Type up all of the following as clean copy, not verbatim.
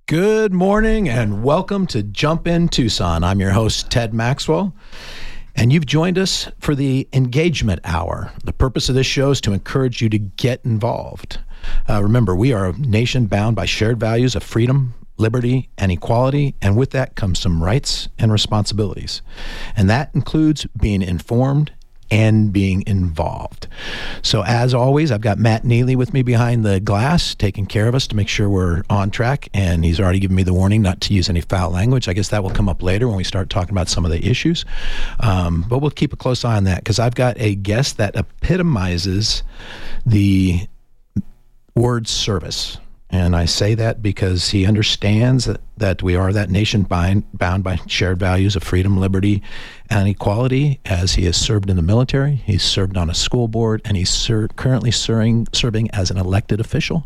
Good morning and welcome to Jump In Tucson. I'm your host, Ted Maxwell, and you've joined us for the Engagement Hour. The purpose of this show is to encourage you to get involved. Remember, we are a nation bound by shared values of freedom, liberty, and equality, and with that comes some rights and responsibilities. And that includes being informed and being involved. So as always, I've got Matt Neely with me behind the glass, taking care of us to make sure we're on track, and he's already given me the warning not to use any foul language. I guess that will come up later when we start talking about some of the issues. But we'll keep a close eye on that, because I've got a guest that epitomizes the word service. And I say that because he understands that we are that nation bound by shared values of freedom, liberty, and equality, as he has served in the military, he's served on a school board, and he's currently serving as an elected official.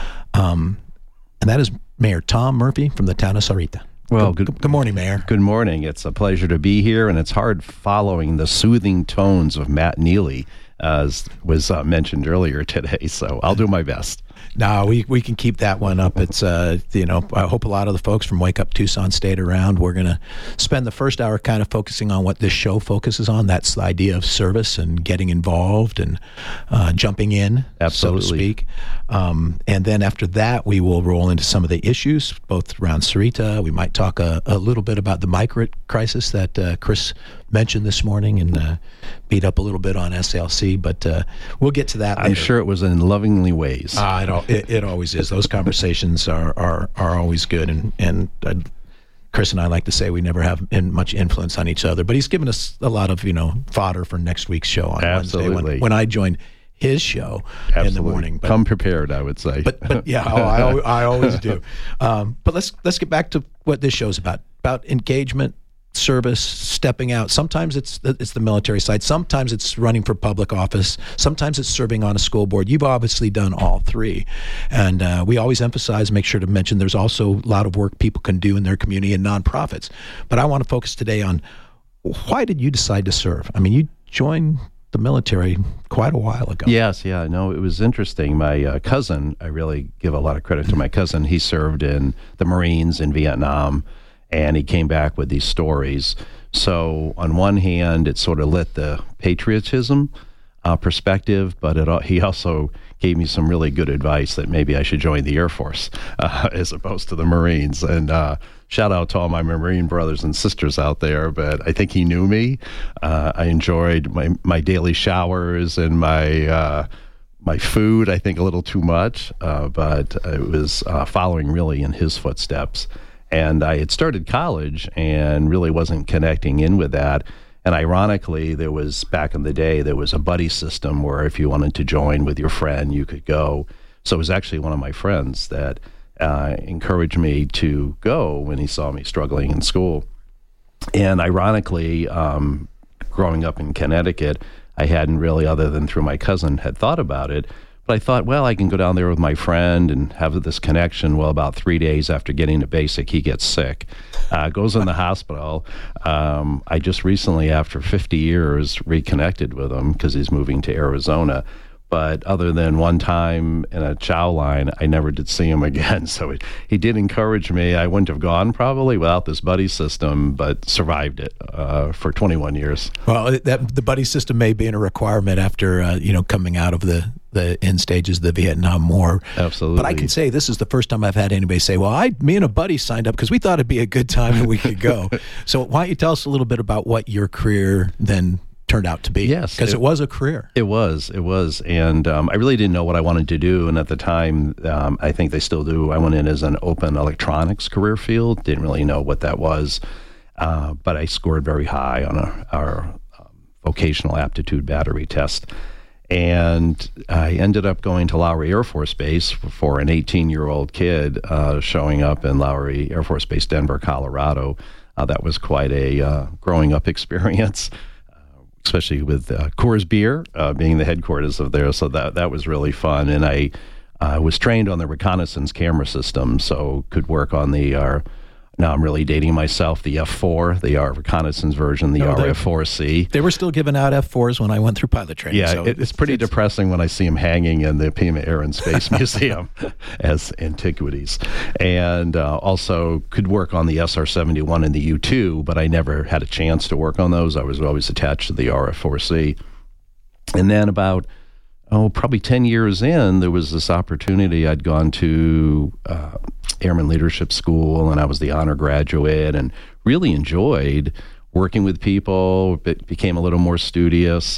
And that is Mayor Tom Murphy from the town of Sarita. Well, good morning, Mayor. Good morning. It's a pleasure to be here, and it's hard following the soothing tones of Matt Neely, as was mentioned earlier today, so I'll do my best. No, we can keep that one up. It's, I hope a lot of the folks from Wake Up Tucson stayed around. We're going to spend the first hour kind of focusing on what this show focuses on. That's the idea of service and getting involved and jumping in, Absolutely. so to speak. And then after that, we will roll into some of the issues, both around Sarita. We might talk a little bit about the migrant crisis that Chris mentioned this morning and beat up a little bit on SLC, but we'll get to that later. I'm sure it was in lovingly ways. It always is. Those conversations are always good, and Chris and I like to say we never have much influence on each other, but he's given us a lot of fodder for next week's show on Absolutely. Wednesday when I join his show Absolutely. in the morning. But, come prepared, I would say. But yeah, I always do. But let's get back to what this show's about engagement, service, stepping out. Sometimes it's the military side. Sometimes it's running for public office. Sometimes it's serving on a school board. You've obviously done all three. And we always emphasize, make sure to mention there's also a lot of work people can do in their community and nonprofits. But I want to focus today on why did you decide to serve? I mean, you joined the military quite a while ago. Yes, yeah, no, it was interesting. My cousin, I really give a lot of credit to my cousin. He served in the Marines in Vietnam, and he came back with these stories. So on one hand, it sort of lit the patriotism perspective, but he also gave me some really good advice that maybe I should join the Air Force as opposed to the Marines. And shout out to all my Marine brothers and sisters out there, but I think he knew me. I enjoyed my daily showers and my food, I think a little too much, but it was following really in his footsteps. And I had started college and really wasn't connecting in with that. And ironically, back in the day, there was a buddy system where if you wanted to join with your friend, you could go. So it was actually one of my friends that encouraged me to go when he saw me struggling in school. And ironically, growing up in Connecticut, I hadn't really, other than through my cousin, had thought about it. But I thought, well, I can go down there with my friend and have this connection. Well, about 3 days after getting to basic, he gets sick, goes in the hospital. I just recently, after 50 years, reconnected with him because he's moving to Arizona. But other than one time in a chow line, I never did see him again. So he did encourage me. I wouldn't have gone probably without this buddy system, but survived it for 21 years. Well, the buddy system may be a requirement after coming out of the end stages of the Vietnam War. Absolutely. But I can say this is the first time I've had anybody say, well, me and a buddy signed up because we thought it'd be a good time and we could go. So why don't you tell us a little bit about what your career then turned out to be? Yes. Because it was a career. It was. And I really didn't know what I wanted to do. And at the time, I think they still do, I went in as an open electronics career field. Didn't really know what that was. But I scored very high on our vocational aptitude battery test. And I ended up going to Lowry Air Force Base for an 18-year-old kid showing up in Lowry Air Force Base, Denver, Colorado. That was quite a growing up experience, especially with Coors Beer being the headquarters of there. So that was really fun. And I was trained on the reconnaissance camera system, so could work on the Now I'm really dating myself. The F4, the reconnaissance version, the RF-4C. They were still giving out F4s when I went through pilot training. Yeah, so it's pretty depressing when I see them hanging in the Pima Air and Space Museum as antiquities. And also could work on the SR-71 and the U-2, but I never had a chance to work on those. I was always attached to the RF-4C. And then about probably 10 years in, there was this opportunity. I'd gone to Airman Leadership School, and I was the honor graduate, and really enjoyed working with people. Became a little more studious.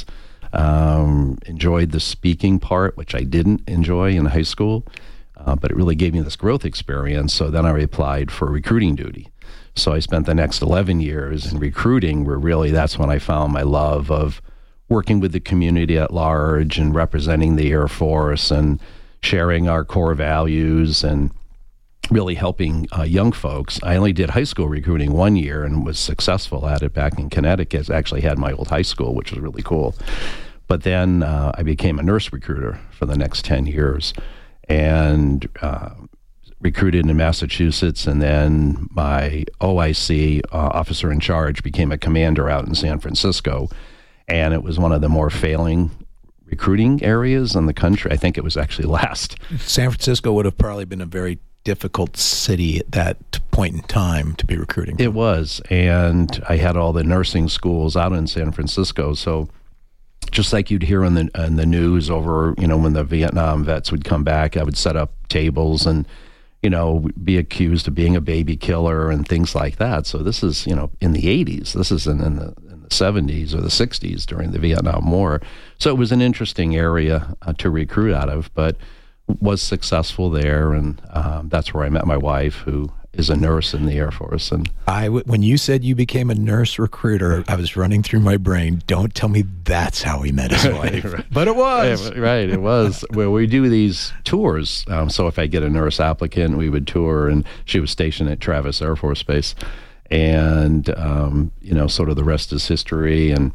Enjoyed the speaking part, which I didn't enjoy in high school, but it really gave me this growth experience. So then I applied for recruiting duty. So I spent the next 11 years in recruiting, where really that's when I found my love of working with the community at large and representing the Air Force and sharing our core values and really helping young folks. I only did high school recruiting 1 year and was successful at it back in Connecticut. I actually had my old high school, which was really cool. But then I became a nurse recruiter for the next 10 years and recruited in Massachusetts. And then my OIC, officer in charge, became a commander out in San Francisco. And it was one of the more failing recruiting areas in the country. I think it was actually last. San Francisco would have probably been a very difficult city at that point in time to be recruiting from. It was. And I had all the nursing schools out in San Francisco. So just like you'd hear in the news over, when the Vietnam vets would come back, I would set up tables and, be accused of being a baby killer and things like that. So this is, in the 80s. This is in the 70s or the 60s during the Vietnam War. So it was an interesting area to recruit out of, but was successful there. And that's where I met my wife, who is a nurse in the Air Force. And when you said you became a nurse recruiter, I was running through my brain, don't tell me that's how he met his wife. Right. But it was. Right, it was. Well, we do these tours. So if I get a nurse applicant, we would tour, and she was stationed at Travis Air Force Base. And, sort of the rest is history. And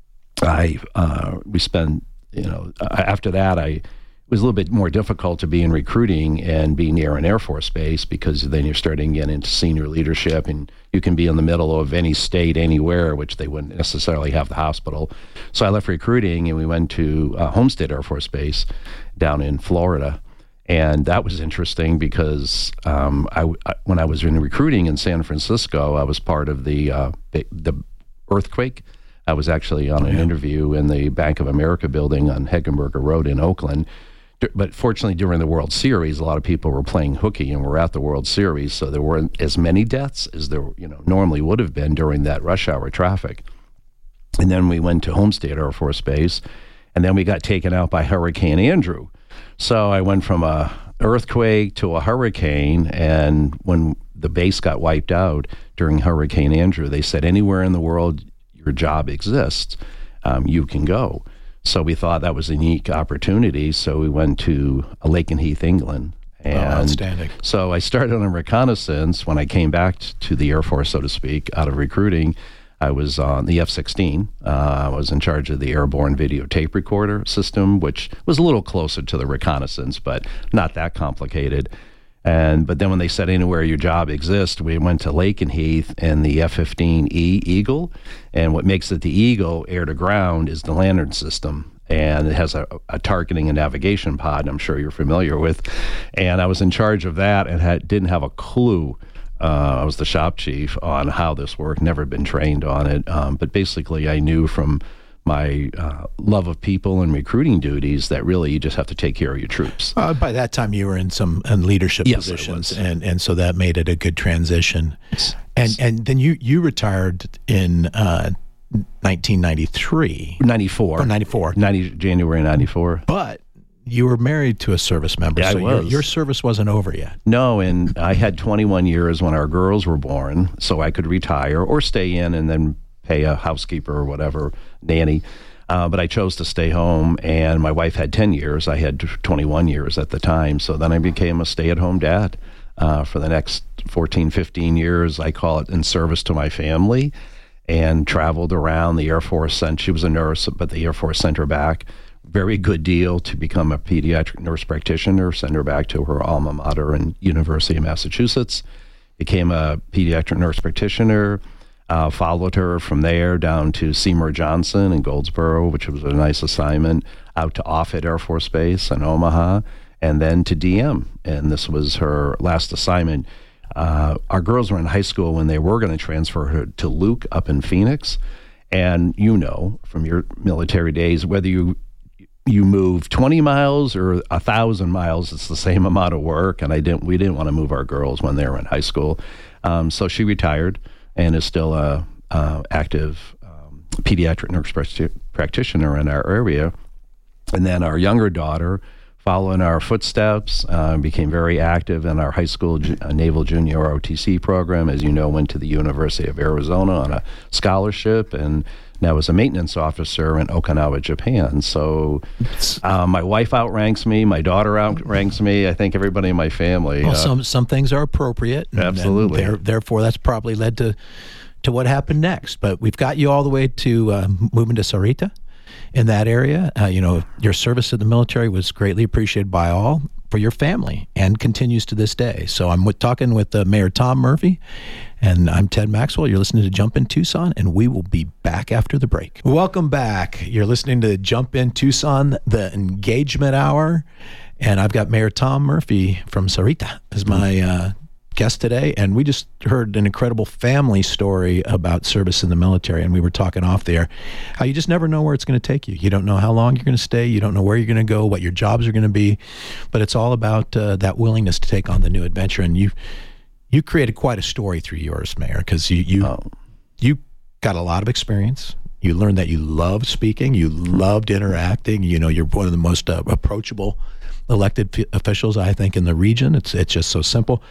we spent, after that, it was a little bit more difficult to be in recruiting and be near an Air Force base, because then you're starting to get into senior leadership, and you can be in the middle of any state, anywhere, which they wouldn't necessarily have the hospital. So I left recruiting, and we went to Homestead Air Force Base down in Florida. And that was interesting because when I was in recruiting in San Francisco, I was part of the earthquake. I was actually on an interview in the Bank of America building on Heckenberger Road in Oakland. But fortunately, during the World Series, a lot of people were playing hooky and were at the World Series, so there weren't as many deaths as there normally would have been during that rush hour traffic. And then we went to Homestead Air Force Base, and then we got taken out by Hurricane Andrew. So I went from a earthquake to a hurricane, and when the base got wiped out during Hurricane Andrew, they said anywhere in the world your job exists, you can go. So we thought that was a unique opportunity, so we went to Lakenheath, England. And outstanding. So I started on reconnaissance. When I came back to the Air Force, so to speak, out of recruiting, I was on the F-16. I was in charge of the airborne videotape recorder system, which was a little closer to the reconnaissance, but not that complicated. But then when they said anywhere your job exists, we went to Lakenheath and the F-15E Eagle. And what makes it the Eagle air to ground is the lantern system. And it has a targeting and navigation pod, I'm sure you're familiar with. And I was in charge of that and didn't have a clue. I was the shop chief on how this worked, never been trained on it. But basically, I knew from my love of people and recruiting duties that really you just have to take care of your troops. By that time, you were in some leadership Yes, positions, and so that made it a good transition. And then you retired in 1993. 94. Oh, 94. January 94. But you were married to a service member, Yeah, so I was. Your service wasn't over yet. No, and I had 21 years when our girls were born, so I could retire or stay in and then pay a housekeeper or whatever, nanny. But I chose to stay home, and my wife had 10 years. I had 21 years at the time, so then I became a stay-at-home dad for the next 14, 15 years. I call it in service to my family, and traveled around. The Air Force she was a nurse, but the Air Force sent her back. Very good deal to become a pediatric nurse practitioner, send her back to her alma mater in University of Massachusetts. became a pediatric nurse practitioner. Followed her from there down to Seymour Johnson in Goldsboro, which was a nice assignment, out to Offutt Air Force Base in Omaha, and then to DM. And this was her last assignment. Our girls were in high school when they were going to transfer her to Luke up in Phoenix. And you know from your military days, whether you move 20 miles or 1,000 miles, it's the same amount of work. And we didn't want to move our girls when they were in high school. So she retired and is still a active pediatric nurse practitioner in our area. And then our younger daughter, following our footsteps, became very active in our high school Naval Junior ROTC program. As you know, went to the University of Arizona on a scholarship, and now is a maintenance officer in Okinawa, Japan. So my wife outranks me, my daughter outranks me. I think everybody in my family. Well, some things are appropriate. Absolutely. And therefore, that's probably led to what happened next. But we've got you all the way to moving to Sarita in that area. Your service in the military was greatly appreciated by all for your family and continues to this day. So I'm talking with Mayor Tom Murphy, and I'm Ted Maxwell. You're listening to Jump in Tucson, and we will be back after the break. Welcome back. You're listening to Jump in Tucson, the engagement hour, and I've got Mayor Tom Murphy from Sarita as my guest today, and we just heard an incredible family story about service in the military, and we were talking off there how you just never know where it's going to take you. You don't know how long you're going to stay. You don't know where you're going to go, what your jobs are going to be, but it's all about that willingness to take on the new adventure. And you created quite a story through yours, Mayor, because you got a lot of experience. You learned that you loved speaking, you loved interacting. You're one of the most approachable elected officials, I think, in the region. It's just so simple.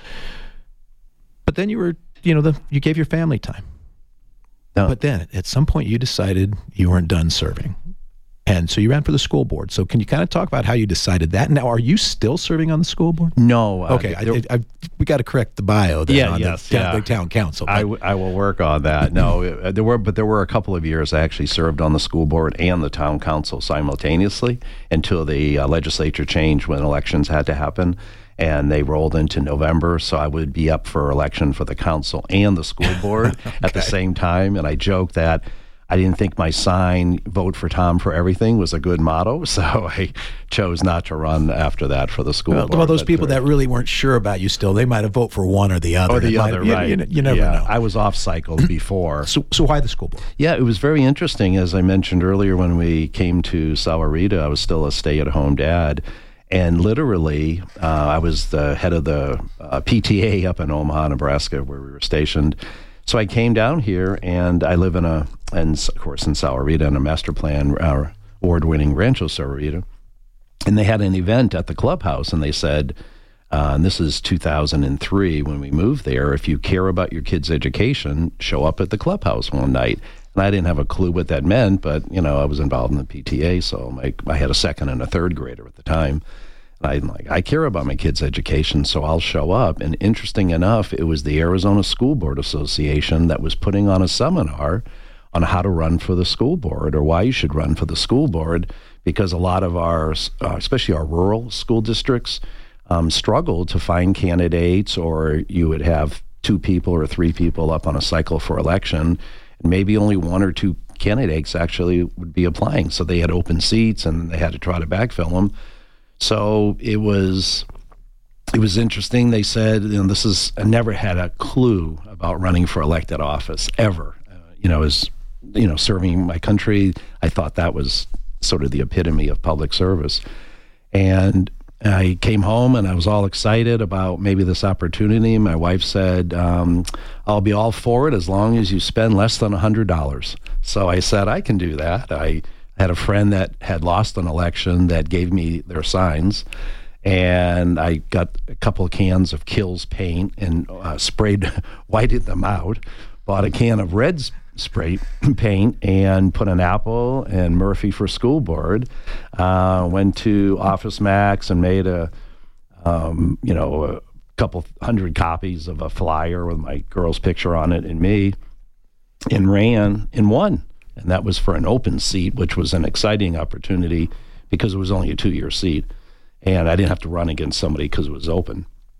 But then you gave your family time. No. But then at some point you decided you weren't done serving. And so you ran for the school board. So can you kind of talk about how you decided that? Now, are you still serving on the school board? No. Okay. We got to correct the bio then the town council. I will work on that. No, there were a couple of years I actually served on the school board and the town council simultaneously until the legislature changed when elections had to happen. And they rolled into November, so I would be up for election for the council and the school board at the same time. And I joked that I didn't think my sign, "Vote for Tom for Everything," was a good motto, so I chose not to run after that for the school board. Well, those people that really weren't sure about you still, they might have voted for one or the other. Right. You never know. I was off-cycled before. So why the school board? Yeah, it was very interesting. As I mentioned earlier, when we came to Sahuarita, I was still a stay-at-home dad. And literally, I was the head of the PTA up in Omaha, Nebraska, where we were stationed. So I came down here, and I live in Sahuarita, in a master plan award-winning Rancho Sahuarita. And they had an event at the clubhouse, and they said, and this is 2003 when we moved there, if you care about your kids' education, show up at the clubhouse one night. And I didn't have a clue what that meant, but, I was involved in the PTA, so I had a second and a third grader at the time. And I'm like, I care about my kids' education, so I'll show up. And interesting enough, it was the Arizona School Board Association that was putting on a seminar on how to run for the school board, or why you should run for the school board, because a lot of our, especially our rural school districts, struggle to find candidates, or you would have 2 people or 3 people up on a cycle for election, and maybe only 1 or 2 candidates actually would be applying. So they had open seats, and they had to try to backfill them. So it was interesting. They said, I never had a clue about running for elected office ever. Serving my country, I thought that was sort of the epitome of public service. And I came home and I was all excited about maybe this opportunity. My wife said, I'll be all for it as long as you spend less than $100. So I said, I can do that. I had a friend that had lost an election that gave me their signs, and I got a couple of cans of Kills paint and whited them out, bought a can of red spray paint and put an apple and Murphy for school board, went to Office Max and made a couple 100 copies of a flyer with my girl's picture on it and me, and ran and won. And that was for an open seat, which was an exciting opportunity because it was only a 2-year seat. And I didn't have to run against somebody because it was open.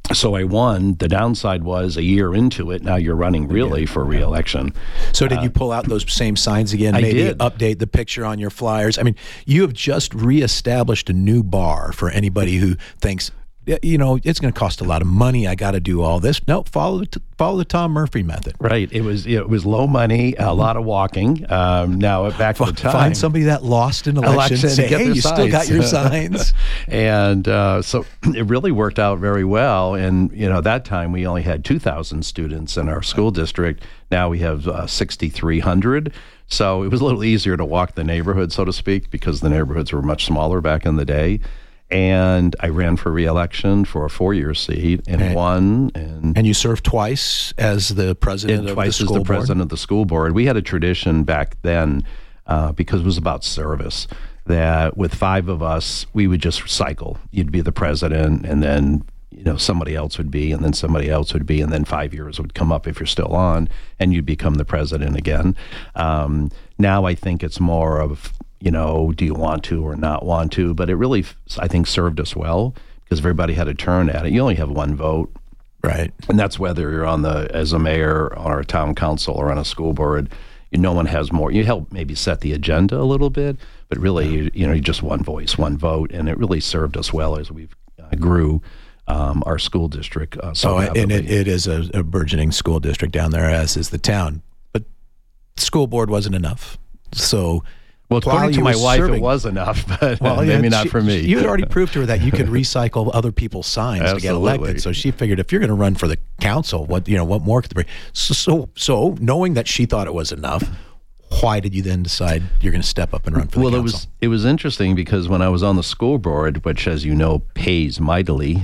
So I won. The downside was a year into it, now you're running really for re-election. So did you pull out those same signs again? I Maybe did. Update the picture on your flyers? I mean, you have just reestablished a new bar for anybody who thinks, it's going to cost a lot of money. I got to do all this. No, follow the Tom Murphy method. Right. It was low money, a lot of walking. Now back to the time. Find somebody that lost an election. Say, get hey, their you signs. still got your signs. And so it really worked out very well. And, that time we only had 2,000 students in our school district. Now we have 6,300. So it was a little easier to walk the neighborhood, so to speak, because the neighborhoods were much smaller back in the day. And I ran for re-election for a 4-year seat and won. And you served twice as the president of the school board? Twice as the president of the school board. We had a tradition back then, because it was about service, that with 5 of us, we would just cycle. You'd be the president, and then somebody else would be, and then somebody else would be, and then 5 years would come up if you're still on, and you'd become the president again. Now I think it's more of, do you want to or not want to? But it really, I think, served us well because everybody had a turn at it. You only have one vote. Right. And that's whether you're as a mayor or a town council or on a school board. No one has more. You help maybe set the agenda a little bit, but really, you just one voice, one vote. And it really served us well as we grew our school district. And it is a burgeoning school district down there, as is the town. But the school board wasn't enough. So... Well, according to my wife, it was enough, but maybe not for me. You had already proved to her that you could recycle other people's signs to get elected. So she figured, if you're going to run for the council, what more could there be? So knowing that she thought it was enough, why did you then decide you're going to step up and run for the council? Well, it was interesting because when I was on the school board, which, as you know, pays mightily,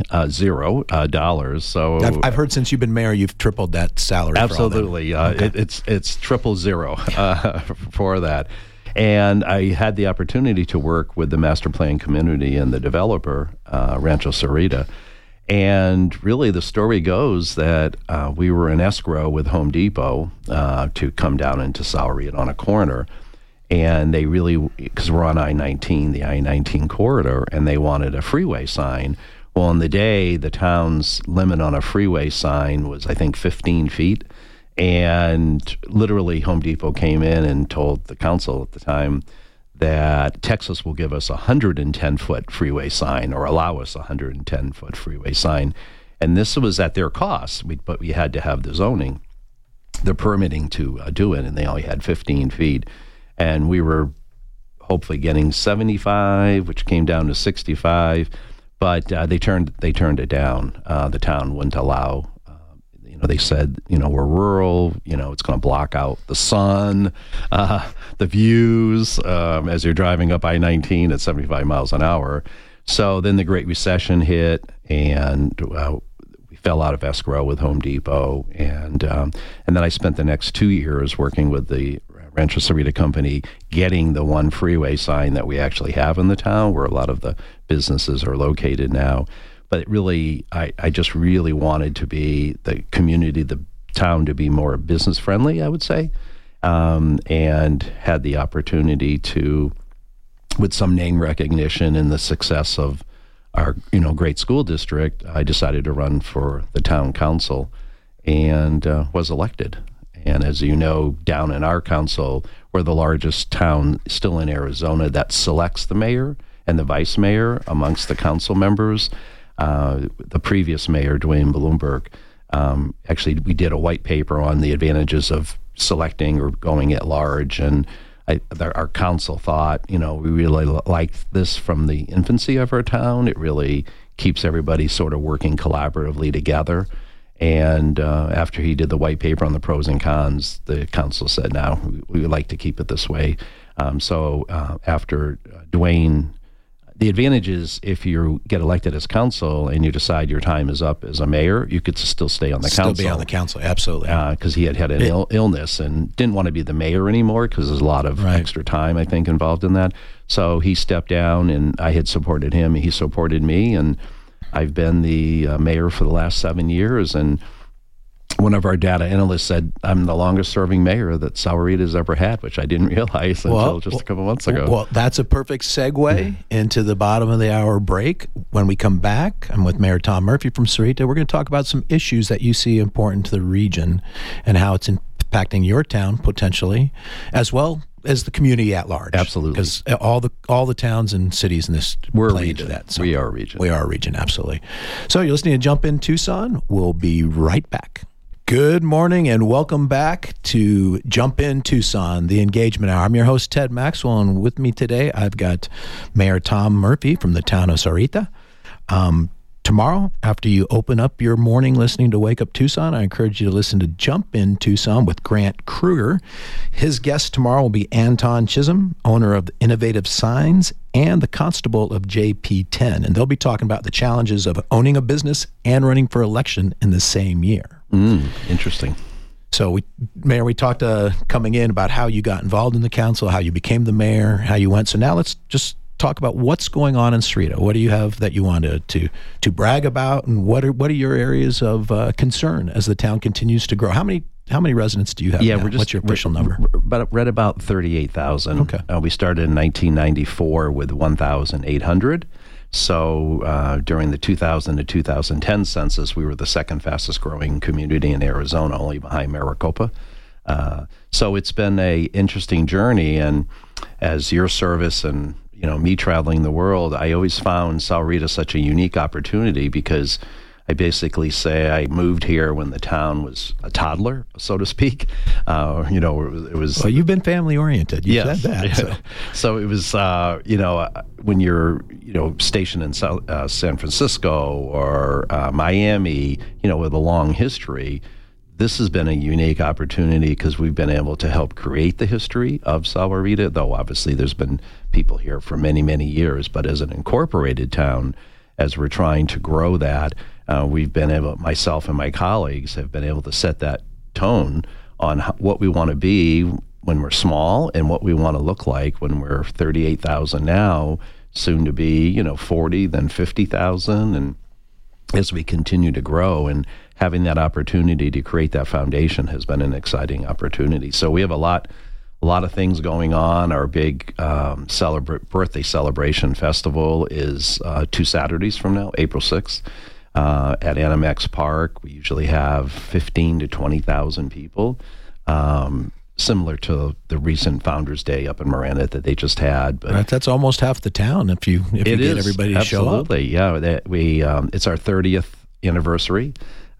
$0. So I've heard since you've been mayor, you've tripled that salary. Absolutely, it's 000 for that. And I had the opportunity to work with the master plan community and the developer, Rancho Sarita. And really the story goes that we were in escrow with Home Depot to come down into Sahuarita on a corner. And they really, because we're on I-19, the I-19 corridor, and they wanted a freeway sign. Well, in the day, the town's limit on a freeway sign was, I think, 15 feet. And literally Home Depot came in and told the council at the time that Texas will give us a 110-foot freeway sign or allow us a 110-foot freeway sign. And this was at their cost, but we had to have the zoning, the permitting to do it, and they only had 15 feet. And we were hopefully getting 75, which came down to 65, but they turned it down. The town wouldn't allow. They said, we're rural, it's going to block out the sun, the views as you're driving up I-19 at 75 miles an hour. So then the Great Recession hit, and we fell out of escrow with Home Depot. And then I spent the next 2 years working with the Rancho Sarita company, getting the one freeway sign that we actually have in the town, where a lot of the businesses are located now. But it really, I just really wanted to be the community, the town to be more business friendly, I would say, and had the opportunity to, with some name recognition and the success of our, great school district, I decided to run for the town council and was elected. And as you know, down in our council, we're the largest town still in Arizona that selects the mayor and the vice mayor amongst the council members. The previous mayor, Dwayne Bloomberg, actually, we did a white paper on the advantages of selecting or going at large, and our council thought, we really liked this from the infancy of our town. It really keeps everybody sort of working collaboratively together. And after he did the white paper on the pros and cons, the council said, "Now we would like to keep it this way." So after Dwayne. The advantage is if you get elected as council and you decide your time is up as a mayor, you could still stay on the council. Still be on the council, absolutely. Because he had an illness and didn't want to be the mayor anymore because there's a lot of extra time, I think, involved in that. So he stepped down, and I had supported him. He supported me, and I've been the mayor for the last 7 years. And one of our data analysts said, I'm the longest serving mayor that Sahuarita's ever had, which I didn't realize until just a couple months ago. Well, that's a perfect segue into the bottom of the hour break. When we come back, I'm with Mayor Tom Murphy from Sahuarita. We're going to talk about some issues that you see important to the region and how it's impacting your town potentially, as well as the community at large. Absolutely. Because all the towns and cities in this play into that. So we are a region. We are a region, absolutely. So you're listening to Jump in Tucson. We'll be right back. Good morning and welcome back to Jump in Tucson, the Engagement Hour. I'm your host, Ted Maxwell, and with me today, I've got Mayor Tom Murphy from the town of Sahuarita. Tomorrow, after you open up your morning listening to Wake Up Tucson, I encourage you to listen to Jump in Tucson with Grant Kruger. His guest tomorrow will be Anton Chisholm, owner of Innovative Signs and the constable of JP10. And they'll be talking about the challenges of owning a business and running for election in the same year. Interesting. So, Mayor, we talked coming in about how you got involved in the council, how you became the mayor, how you went. So now let's just talk about what's going on in Sahuarita. What do you have that you want to brag about, and what are your areas of concern as the town continues to grow? How many residents do you have? Yeah, now? What's your official number? Read about 38,000. Okay. We started in 1994 with 1,800. So during the 2000 to 2010 census, we were the second fastest growing community in Arizona, only behind Maricopa. So it's been a interesting journey, and as your service and me traveling the world, I always found Sahuarita such a unique opportunity because I basically say I moved here when the town was a toddler, so to speak. It was. Well, you've been family oriented. You said that. So it was, when you're, stationed in San Francisco or Miami, with a long history. This has been a unique opportunity because we've been able to help create the history of Sahuarita, though obviously there's been people here for many, many years. But as an incorporated town, as we're trying to grow that, we've been able, myself and my colleagues have been able to set that tone on what we want to be when we're small and what we want to look like when we're 38,000 now, soon to be, 40, then 50,000. And as we continue to grow, and having that opportunity to create that foundation has been an exciting opportunity. So we have a lot of things going on. Our big birthday celebration festival is 2 Saturdays from now, April 6th, at Animex Park. We usually have 15 to 20,000 people, similar to the recent Founders Day up in Miranda that they just had. But that's almost half the town if you get everybody to show up. Absolutely, yeah. It's our 30th anniversary.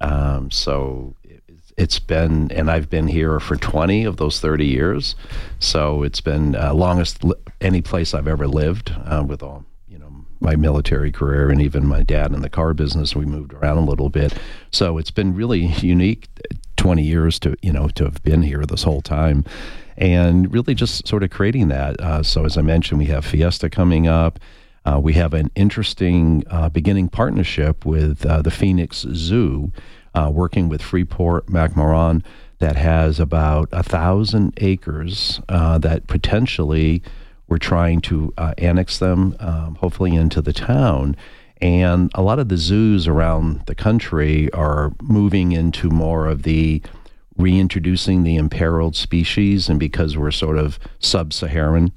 So it's been, and I've been here for 20 of those 30 years. So it's been longest any place I've ever lived, with all, my military career and even my dad in the car business. We moved around a little bit. So it's been really unique 20 years to have been here this whole time, and really just sort of creating that. So as I mentioned, we have Fiesta coming up. We have an interesting beginning partnership with the Phoenix Zoo, working with Freeport-McMoRan, that has about 1,000 acres that potentially we're trying to annex them, hopefully into the town. And a lot of the zoos around the country are moving into more of the reintroducing the imperiled species, and because we're sort of sub-Saharan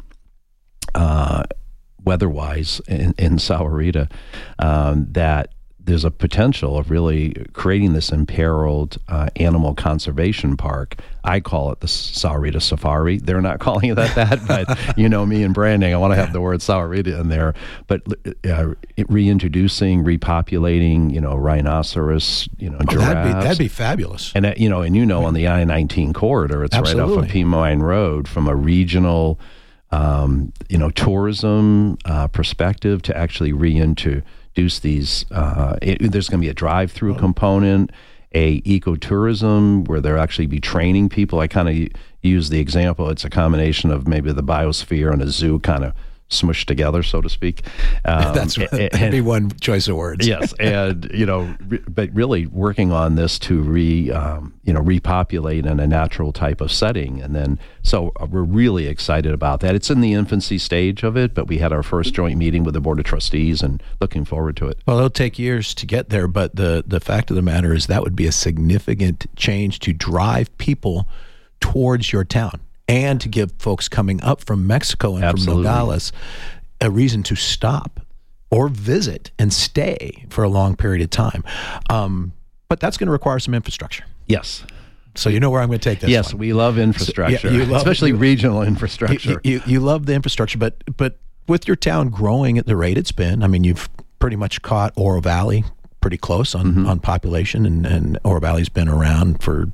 weather-wise in Sahuarita, that there's a potential of really creating this imperiled animal conservation park. I call it the Sahuarita Safari. They're not calling it that, but me and branding, I want to have the word Sahuarita in there. But reintroducing, repopulating, rhinoceros, giraffes. That'd be fabulous. And on the I-19 corridor, it's Absolutely. right off of Pima Road, from a regional tourism perspective to actually reintroduce these. There's going to be a drive-through component, a ecotourism where they'll actually be training people. I kind of use the example, it's a combination of maybe the biosphere and a zoo kind of smushed together, so to speak. That'd be one choice of words. Yes, and but really working on this to repopulate in a natural type of setting, and then so we're really excited about that. It's in the infancy stage of it, but we had our first joint meeting with the Board of Trustees, and looking forward to it. Well, it'll take years to get there, but the fact of the matter is that would be a significant change to drive people towards your town, and to give folks coming up from Mexico and Absolutely. from Nogales a reason to stop or visit and stay for a long period of time. But that's going to require some infrastructure. Yes. So you know where I'm going to take this. Yes, one. we love infrastructure, especially regional infrastructure. You love the infrastructure, but with your town growing at the rate it's been, I mean, you've pretty much caught Oro Valley pretty close on population, and Oro Valley's been around for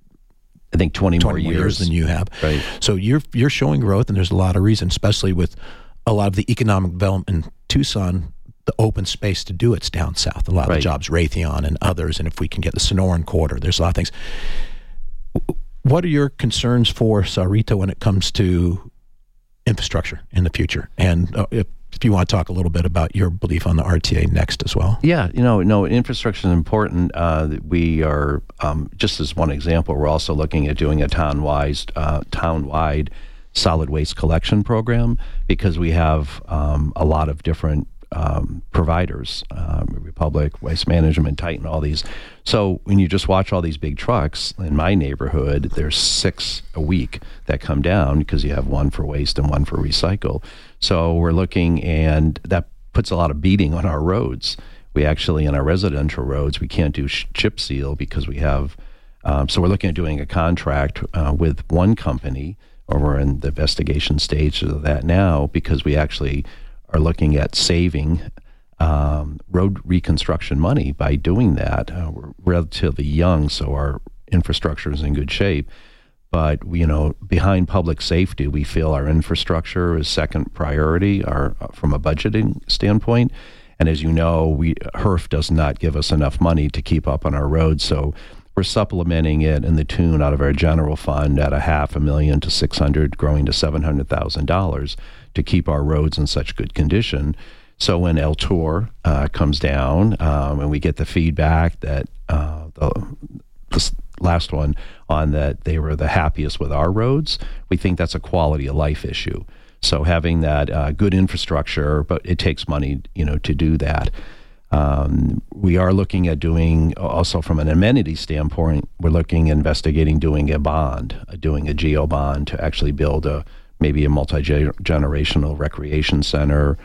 I think 20 more years than you have. Right. So you're showing growth, and there's a lot of reason, especially with a lot of the economic development in Tucson. The open space to do it's down south. A lot of the jobs, Raytheon and others, and if we can get the Sonoran Corridor, there's a lot of things. What are your concerns for Sahuarita when it comes to infrastructure in the future? And if you want to talk a little bit about your belief on the RTA next as well. Yeah, infrastructure is important. We are, just as one example, we're also looking at doing a town-wide solid waste collection program, because we have a lot of different providers, Republic, Waste Management, Titan, all these. So when you just watch all these big trucks in my neighborhood, there's 6 a week that come down, because you have one for waste and one for recycle. So we're looking, and that puts a lot of beating on our roads. We actually, in our residential roads, we can't do chip seal because we have, so we're looking at doing a contract with one company, or we're in the investigation stage of that now, because we actually are looking at saving road reconstruction money by doing that. We're relatively young, so our infrastructure is in good shape. But behind public safety, we feel our infrastructure is second priority, from a budgeting standpoint. And as you know, HERF does not give us enough money to keep up on our roads, so we're supplementing it in the tune out of our general fund at $500,000 to $600,000, growing to $700,000 to keep our roads in such good condition. So when El Tour comes down, and we get the feedback that this last one on that they were the happiest with our roads, we think that's a quality of life issue. So having that good infrastructure, but it takes money, to do that. We are looking at doing, also from an amenity standpoint, we're looking, investigating doing a bond, doing a geo bond to actually build maybe a multi-generational recreation center,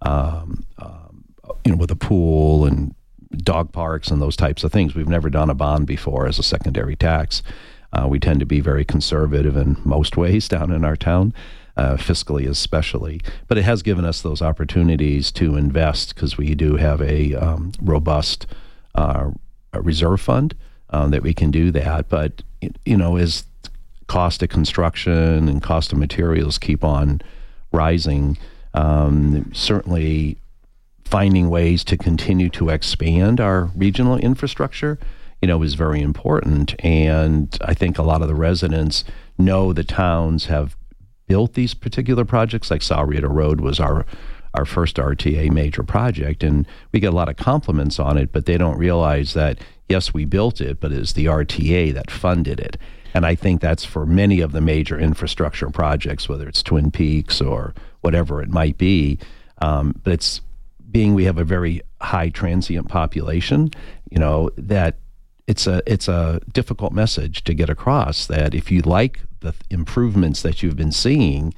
with a pool and dog parks and those types of things. We've never done a bond before as a secondary tax. We tend to be very conservative in most ways down in our town, fiscally especially. But it has given us those opportunities to invest, because we do have a robust reserve fund that we can do that. But, as cost of construction and cost of materials keep on rising, certainly finding ways to continue to expand our regional infrastructure, is very important. And I think a lot of the residents know the towns have built these particular projects, like Sahuarita Road was our first RTA major project, and we get a lot of compliments on it, but they don't realize that, yes, we built it, but it's the RTA that funded it. And I think that's for many of the major infrastructure projects, whether it's Twin Peaks or whatever it might be. But it's we have a very high transient population, that it's a difficult message to get across, that if you like the improvements that you've been seeing,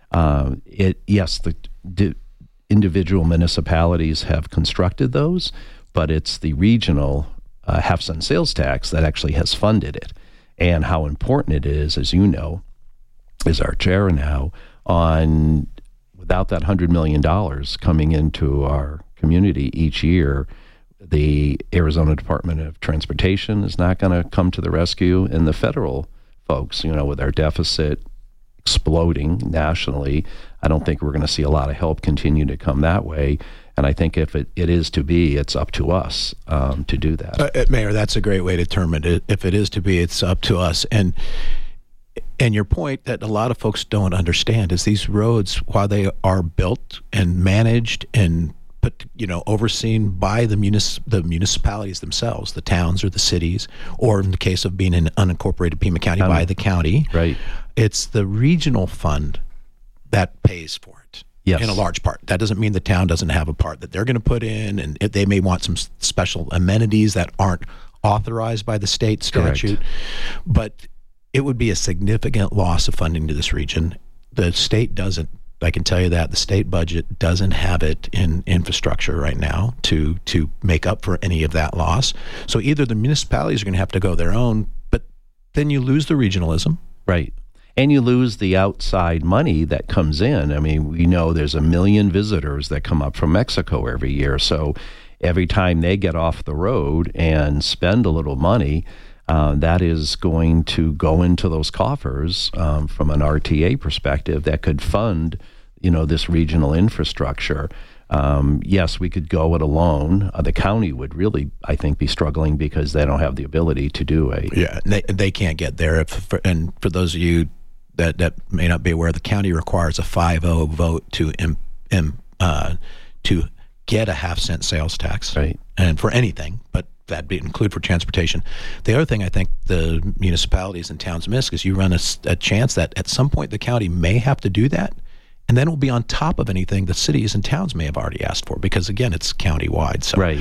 the individual municipalities have constructed those, but it's the regional half-cent sales tax that actually has funded it. And how important it is, as you know, is our chair now, without that $100 million coming into our community each year, the Arizona Department of Transportation is not going to come to the rescue, and the federal folks, with our deficit exploding nationally, I don't think we're going to see a lot of help continue to come that way. And I think if it is to be, it's up to us to do that. Mayor, that's a great way to term it. If it is to be, it's up to us. And And your point that a lot of folks don't understand is these roads, while they are built and managed and overseen by the municipalities themselves, the towns or the cities, or in the case of being in unincorporated Pima County, by the county. Right. It's the regional fund that pays for it. Yes. In a large part. That doesn't mean the town doesn't have a part that they're going to put in, and they may want some special amenities that aren't authorized by the state statute. Correct. But it would be a significant loss of funding to this region. The state doesn't. I can tell you that the state budget doesn't have it in infrastructure right now to make up for any of that loss. So either the municipalities are going to have to go their own, but then you lose the regionalism. Right. And you lose the outside money that comes in. I mean, we know there's 1 million visitors that come up from Mexico every year. So every time they get off the road and spend a little money, that is going to go into those coffers from an RTA perspective that could fund, this regional infrastructure. Yes, we could go it alone. The county would really, I think, be struggling because they don't have the ability to do it. Yeah, they can't get there. And for those of you that may not be aware, the county requires a 5-0 vote to get a half-cent sales tax, right? And for anything, but that'd include for transportation. The other thing I think the municipalities and towns miss is you run a chance that at some point the county may have to do that, and then it will be on top of anything the cities and towns may have already asked for, because again, it's county-wide. So, right.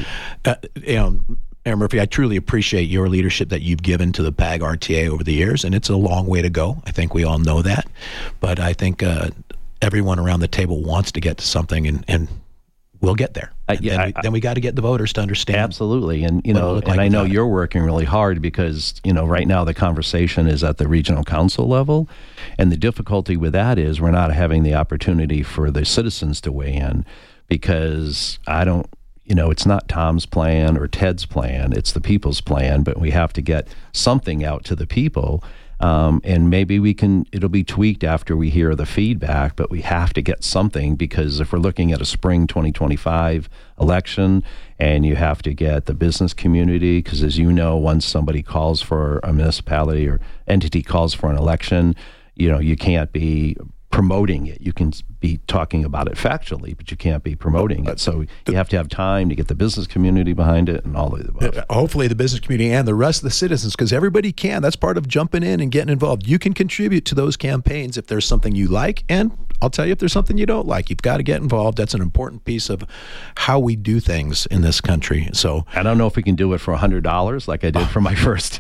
Mayor Murphy, I truly appreciate your leadership that you've given to the PAG RTA over the years, and it's a long way to go. I think we all know that, but I think everyone around the table wants to get to something, and we'll get there. Then we got to get the voters to understand. Absolutely. And, I know you're working really hard because, right now the conversation is at the regional council level. And the difficulty with that is we're not having the opportunity for the citizens to weigh in, because it's not Tom's plan or Ted's plan. It's the people's plan, but we have to get something out to the people. And maybe it'll be tweaked after we hear the feedback, but we have to get something, because if we're looking at a spring 2025 election, and you have to get the business community, because as you know, once somebody calls for a municipality or entity calls for an election, you can't be promoting it. You can be talking about it factually, but you can't be promoting it. So you have to have time to get the business community behind it and all of the above. Hopefully the business community and the rest of the citizens, because everybody can. That's part of jumping in and getting involved. You can contribute to those campaigns if there's something you like, and I'll tell you if there's something you don't like. You've got to get involved. That's an important piece of how we do things in this country. So I don't know if we can do it for $100 like I did for my first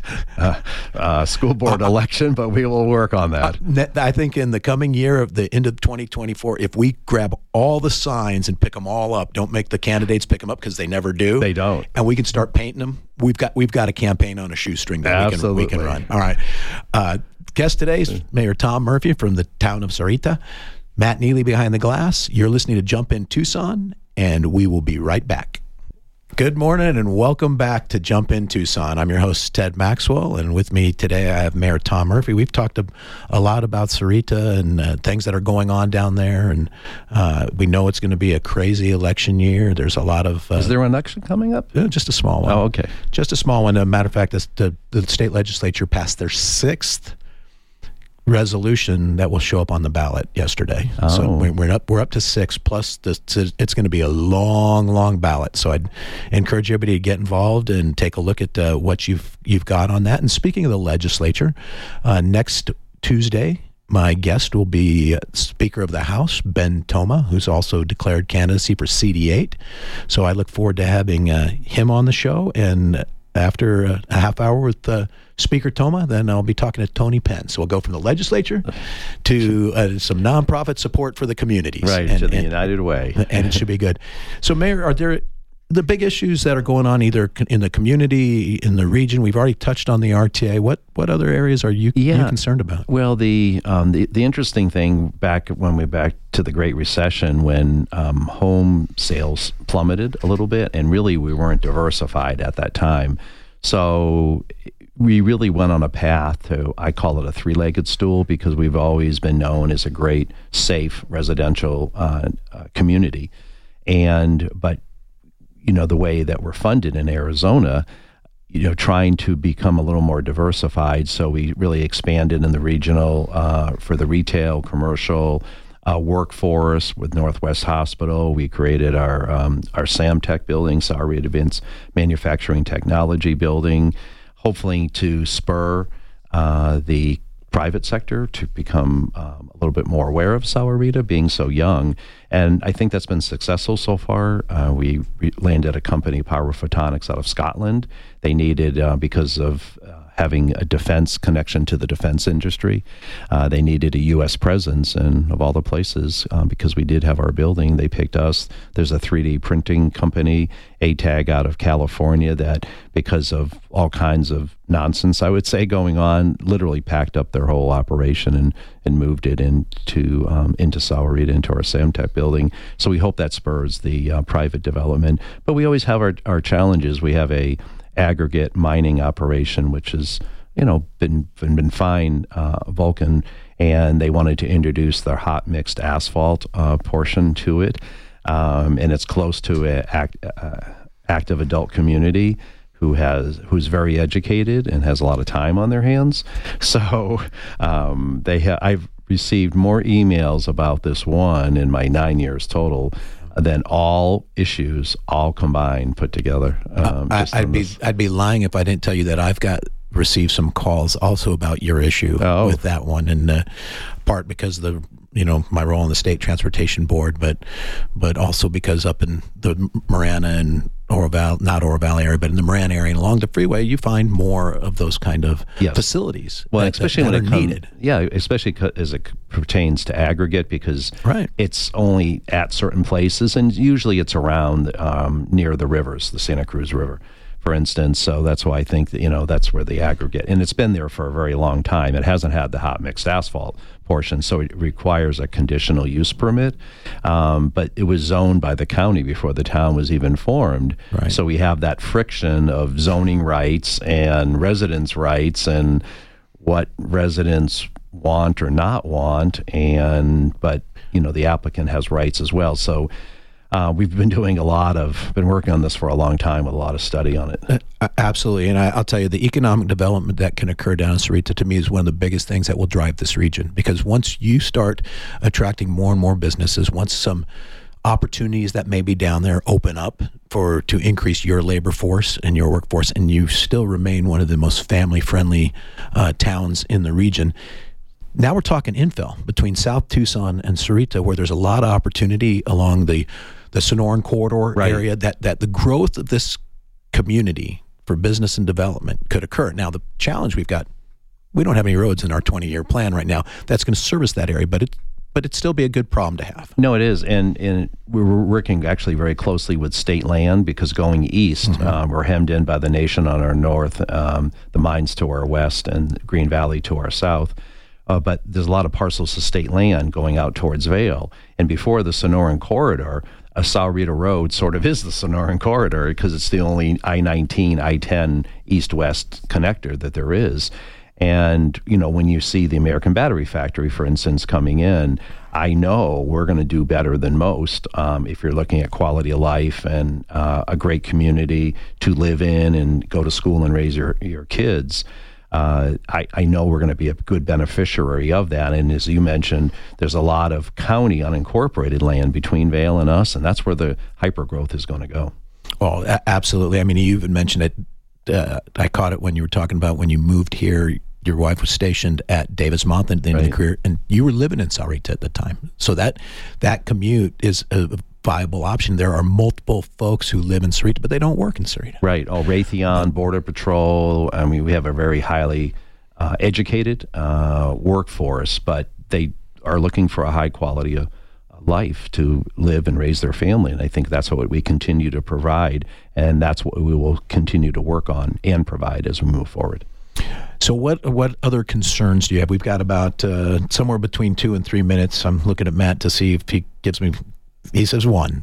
school board election, but we will work on that. I think in the coming year of the end of 2024, if we grab all the signs and pick them all up, don't make the candidates pick them up because they never do. They don't. And we can start painting them. We've got a campaign on a shoestring that we can run. All right. Guest today is Mayor Tom Murphy from the town of Sahuarita. Matt Neely behind the glass. You're listening to Jump In Tucson, and we will be right back. Good morning and welcome back to Jump In Tucson. I'm your host, Ted Maxwell, and with me today I have Mayor Tom Murphy. We've talked a lot about Sahuarita and things that are going on down there, and we know it's going to be a crazy election year. There's a lot of... Is there an election coming up? Just a small one. Oh, okay. Just a small one. As a matter of fact, the state legislature passed their 6th resolution that will show up on the ballot yesterday. Oh. So we're up to 6, plus it's going to be a long ballot. So I'd encourage everybody to get involved and take a look at what you've got on that. And speaking of the legislature, next Tuesday, my guest will be Speaker of the House, Ben Toma, who's also declared candidacy for CD8. So I look forward to having him on the show. And after a half hour with Speaker Toma, then I'll be talking to Tony Penn. So we'll go from the legislature to some nonprofit support for the communities. Right, to the United Way. And it should be good. So, Mayor, are there the big issues that are going on either in the community, in the region? We've already touched on the RTA. What other areas are you concerned about? Well, the interesting thing back to the Great Recession, when home sales plummeted a little bit, and really we weren't diversified at that time. So we really went on a path to, I call it a 3-legged stool, because we've always been known as a great, safe residential community. But the way that we're funded in Arizona, trying to become a little more diversified. So we really expanded in the regional for the retail, commercial, workforce with Northwest Hospital. We created our SAMTech building, Sahuarita Advanced Manufacturing Technology building, hopefully to spur the private sector to become a little bit more aware of Sahuarita being so young. And I think that's been successful so far. We landed a company, Power Photonics, out of Scotland. They needed, because of having a defense connection to the defense industry, they needed a U.S. presence. And of all the places, because we did have our building, they picked us. There's a 3D printing company, ATAG, out of California, that because of all kinds of nonsense, I would say, going on, literally packed up their whole operation and moved it into Sahuarita, into our SAMTech building. So we hope that spurs the private development. But we always have our challenges. We have a aggregate mining operation, which has been fine, Vulcan, and they wanted to introduce their hot mixed asphalt portion to it, and it's close to an active adult community who's very educated and has a lot of time on their hands. So I've received more emails about this one in my 9 years total than all issues, all combined, put together. I'd be lying if I didn't tell you that received some calls also about your issue with that one, and part because of my role in the State Transportation Board, but also because up in the Marana and not Oro Valley area, but in the Marana area and along the freeway, you find more of those kind of facilities. Well, especially that when are needed. Yeah, especially as it pertains to aggregate, because it's only at certain places, and usually it's around near the rivers, the Santa Cruz River, for instance. So that's why I think that, that's where the aggregate, and it's been there for a very long time. It hasn't had the hot mixed asphalt portion, so it requires a conditional use permit. But it was zoned by the county before the town was even formed. Right. So we have that friction of zoning rights and residents' rights and what residents want or not want, but the applicant has rights as well. So we've been been working on this for a long time with a lot of study on it. Absolutely. And I'll tell you, the economic development that can occur down in Sahuarita, to me, is one of the biggest things that will drive this region. Because once you start attracting more and more businesses, once some opportunities that may be down there open up to increase your labor force and your workforce, and you still remain one of the most family-friendly towns in the region. Now we're talking infill between South Tucson and Sahuarita, where there's a lot of opportunity along the Sonoran Corridor area, that the growth of this community for business and development could occur. Now, the challenge we don't have any roads in our 20-year plan right now that's going to service that area, but it'd still be a good problem to have. No, it is. And we're working actually very closely with state land, because going east, we're hemmed in by the nation on our north, the mines to our west, and Green Valley to our south. But there's a lot of parcels of state land going out towards Vail. And before the Sonoran Corridor, a Sahuarita Road sort of is the Sonoran Corridor, because it's the only I-19, I-10 east-west connector that there is. And, when you see the American Battery Factory, for instance, coming in, I know we're going to do better than most if you're looking at quality of life and a great community to live in and go to school and raise your kids. I know we're going to be a good beneficiary of that. And as you mentioned, there's a lot of county unincorporated land between Vail and us, and that's where the hypergrowth is going to go. Oh, absolutely. I mean, you even mentioned it. I caught it when you were talking about when you moved here. Your wife was stationed at Davis-Monthan at the end of the career, and you were living in Sahuarita at the time. So that commute is a viable option. There are multiple folks who live in Sahuarita, but they don't work in Sahuarita. Right. Raytheon, Border Patrol. I mean, we have a very highly educated workforce, but they are looking for a high quality of life to live and raise their family. And I think that's what we continue to provide, and that's what we will continue to work on and provide as we move forward. So what other concerns do you have? We've got about somewhere between 2 and 3 minutes. I'm looking at Matt to see if he gives me. He says one.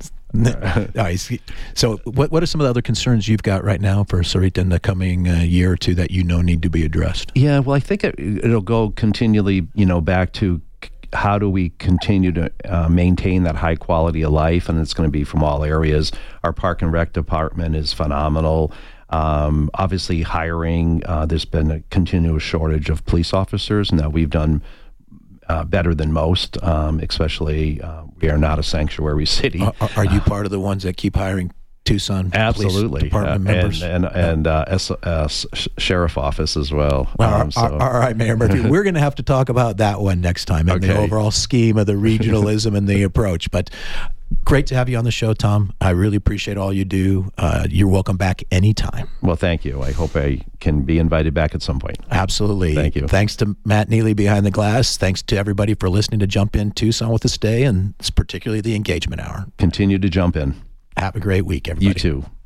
So what are some of the other concerns you've got right now for Sahuarita in the coming year or two that need to be addressed? Yeah, well, I think it'll go continually, back to how do we continue to maintain that high quality of life, and it's going to be from all areas. Our Park and Rec department is phenomenal. Obviously, hiring. There's been a continuous shortage of police officers. Now, we've done better than most, especially we are not a sanctuary city. Are you part of the ones that keep hiring Tucson Absolutely. Police Department members? And sheriff office as well. Well, all right, Mayor Murphy, we're going to have to talk about that one next time and the overall scheme of the regionalism and the approach. But great to have you on the show, Tom. I really appreciate all you do. You're welcome back anytime. Well, thank you. I hope I can be invited back at some point. Absolutely. Thank you. Thanks to Matt Neely behind the glass. Thanks to everybody for listening to Jump In Tucson with us today, and particularly the Engagement Hour. Continue to jump in. Have a great week, everybody. You too.